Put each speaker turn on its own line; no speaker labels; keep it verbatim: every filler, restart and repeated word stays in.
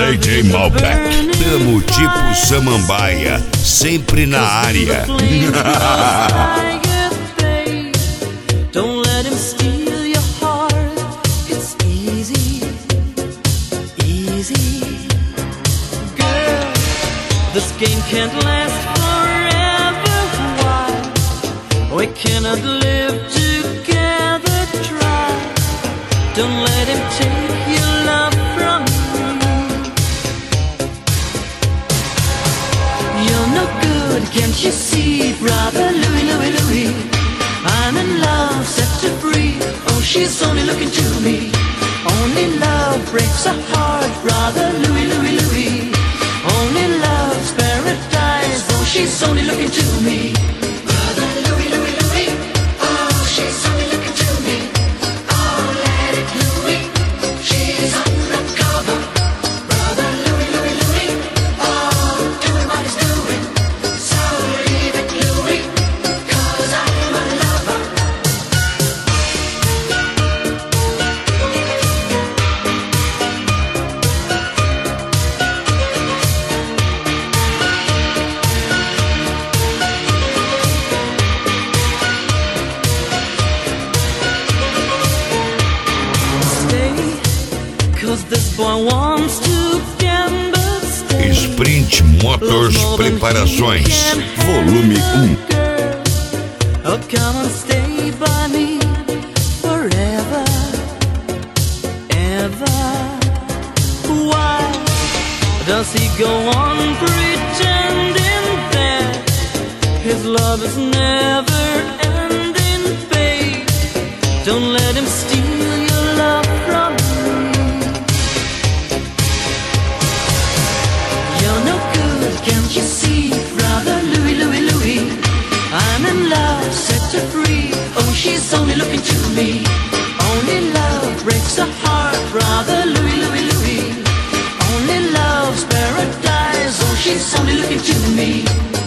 D J Malbec, tamo tipo samambaia, sempre na área.
Don't let him steal your heart. It's easy, easy. Girl, this game can't last forever. Why? We cannot live together. Try. Don't let him take your love from you. You're no good, can't you see, brother Louie, Louie, Louie? I'm in love, set her free. Oh, she's only looking to me. Only love breaks a heart, brother Louie, Louie, Louie. Only love's paradise. Oh, she's only looking to me. Brother Louie, Louie, Louie. Oh, she's only looking to me. Oh, let it Louie. She's undercover. Brother Louie, Louie, Louie. Oh, doing what he's doing. So leave it, Louie. Cause I'm a lover. Cause this boy wants to gamble. Stay.
Sprint Motors Preparações, volume um.
Oh, come and stay by me forever, ever. Why does he go on pretending that his love is never ending, babe? Don't let him steal your love from me. You're no good, can't you see, brother Louie, Louie, Louie? I'm in love, set her free. Oh, she's only looking to me. Only love breaks a heart, brother Louie, Louie, Louie. Only love's paradise. Oh, she's only looking to me.